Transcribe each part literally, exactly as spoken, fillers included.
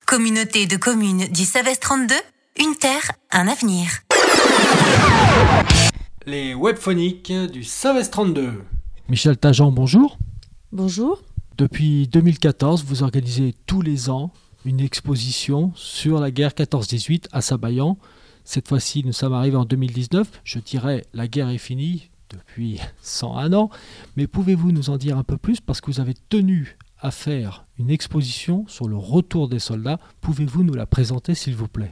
Communauté de communes du Savès trente-deux, une terre, un avenir. Les webphoniques du Savès trente-deux. Michel Tajan, bonjour. Bonjour. Depuis deux mille quatorze, vous organisez tous les ans une exposition sur la guerre quatorze dix-huit à Sabaillan. Cette fois-ci, nous sommes arrivés en deux mille dix-neuf. Je dirais, la guerre est finie depuis cent un ans. Mais pouvez-vous nous en dire un peu plus, parce que vous avez tenu à faire une exposition sur le retour des soldats. Pouvez-vous nous la présenter, s'il vous plaît ?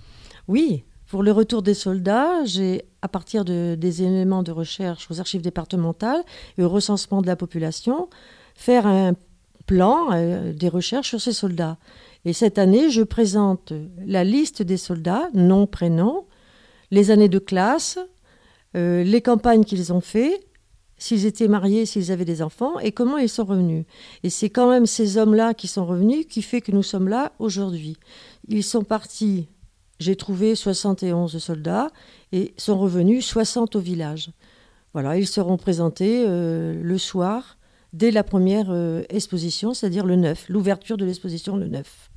Oui, pour le retour des soldats, j'ai, à partir de, des éléments de recherche aux archives départementales et au recensement de la population, faire un plan euh, des recherches sur ces soldats. Et cette année, je présente la liste des soldats, nom, prénom, les années de classe, euh, les campagnes qu'ils ont faites, s'ils étaient mariés, s'ils avaient des enfants, et comment ils sont revenus. Et c'est quand même ces hommes-là qui sont revenus qui fait que nous sommes là aujourd'hui. Ils sont partis, j'ai trouvé soixante et onze soldats, et sont revenus soixante au village. Voilà, ils seront présentés euh, le soir, dès la première euh, exposition, c'est-à-dire le neuf, l'ouverture de l'exposition le neuf.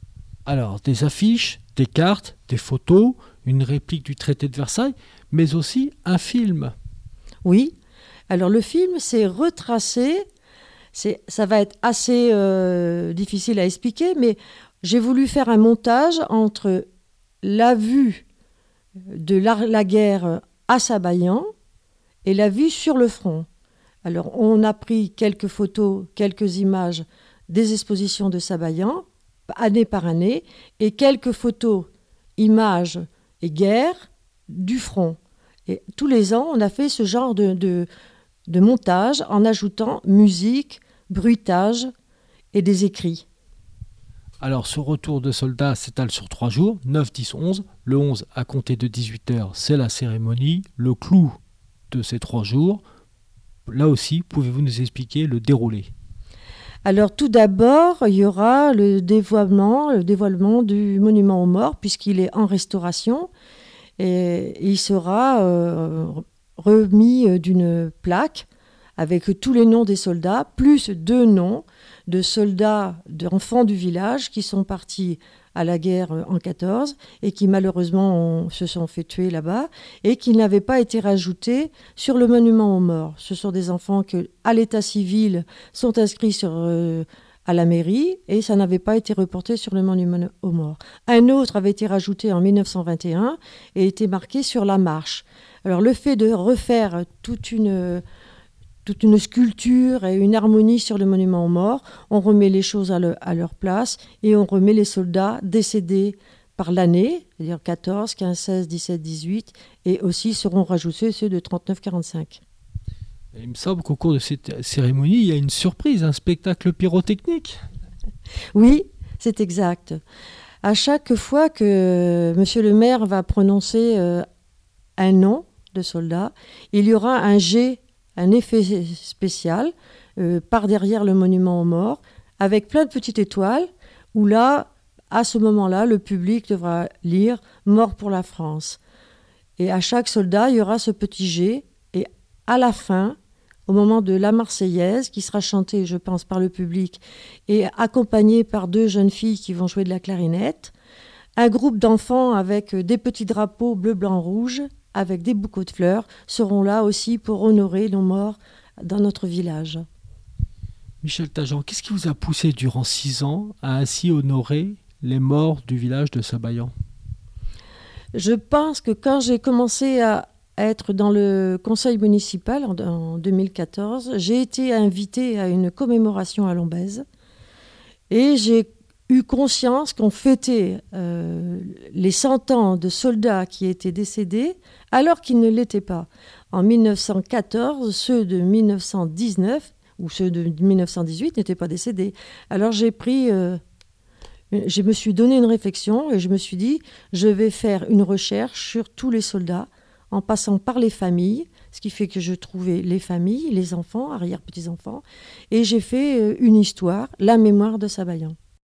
Alors, des affiches, des cartes, des photos, une réplique du traité de Versailles, mais aussi un film. Oui. Alors le film, c'est retracé, c'est, ça va être assez euh, difficile à expliquer, mais j'ai voulu faire un montage entre la vue de la, la guerre à Sabaillan et la vue sur le front. Alors on a pris quelques photos, quelques images des expositions de Sabaillan, année par année, et quelques photos, images et guerres du front. Et tous les ans, on a fait ce genre de... de de montage en ajoutant musique, bruitage et des écrits. Alors, ce retour de soldats s'étale sur trois jours, neuf, dix, onze. Le onze, à compter de dix-huit heures, c'est la cérémonie. Le clou de ces trois jours, là aussi, pouvez-vous nous expliquer le déroulé ? Alors, tout d'abord, il y aura le dévoilement, le dévoilement du monument aux morts, puisqu'il est en restauration. Et il sera... Euh, remis d'une plaque avec tous les noms des soldats, plus deux noms de soldats, d'enfants du village qui sont partis à la guerre en quatorze et qui malheureusement ont, se sont fait tuer là-bas et qui n'avaient pas été rajoutés sur le monument aux morts. Ce sont des enfants qui, à l'état civil, sont inscrits sur, euh, à la mairie et ça n'avait pas été reporté sur le monument aux morts. Un autre avait été rajouté en dix-neuf cent vingt et un et était marqué sur la marche. Alors le fait de refaire toute une, toute une sculpture et une harmonie sur le monument aux morts, on remet les choses à, le, à leur place et on remet les soldats décédés par l'année, c'est-à-dire quatorze, quinze, seize, dix-sept, dix-huit, et aussi seront rajoutés ceux de trente-neuf quarante-cinq. Il me semble qu'au cours de cette cérémonie, il y a une surprise, un spectacle pyrotechnique. Oui, c'est exact. À chaque fois que monsieur le maire va prononcer euh, un nom de soldat, il y aura un jet, un effet spécial euh, par derrière le monument aux morts, avec plein de petites étoiles, où là, à ce moment-là, le public devra lire « Mort pour la France ». Et à chaque soldat, il y aura ce petit jet, et à la fin, au moment de la Marseillaise, qui sera chantée, je pense, par le public, et accompagnée par deux jeunes filles qui vont jouer de la clarinette, un groupe d'enfants avec des petits drapeaux bleu, blanc, rouge, avec des bouquets de fleurs, seront là aussi pour honorer nos morts dans notre village. Michel Tajan, qu'est-ce qui vous a poussé durant six ans à ainsi honorer les morts du village de Sabaillan ? Je pense que quand j'ai commencé à être dans le conseil municipal en, en deux mille quatorze, j'ai été invitée à une commémoration à Lombez et j'ai eu conscience qu'on fêtait euh, les cent ans de soldats qui étaient décédés alors qu'ils ne l'étaient pas. En dix-neuf cent quatorze, ceux de dix-neuf cent dix-neuf ou ceux de dix-neuf cent dix-huit n'étaient pas décédés. Alors j'ai pris, euh, je me suis donné une réflexion et je me suis dit, je vais faire une recherche sur tous les soldats en passant par les familles, ce qui fait que je trouvais les familles, les enfants, arrière-petits-enfants, et j'ai fait une histoire, la mémoire de Sabaillan.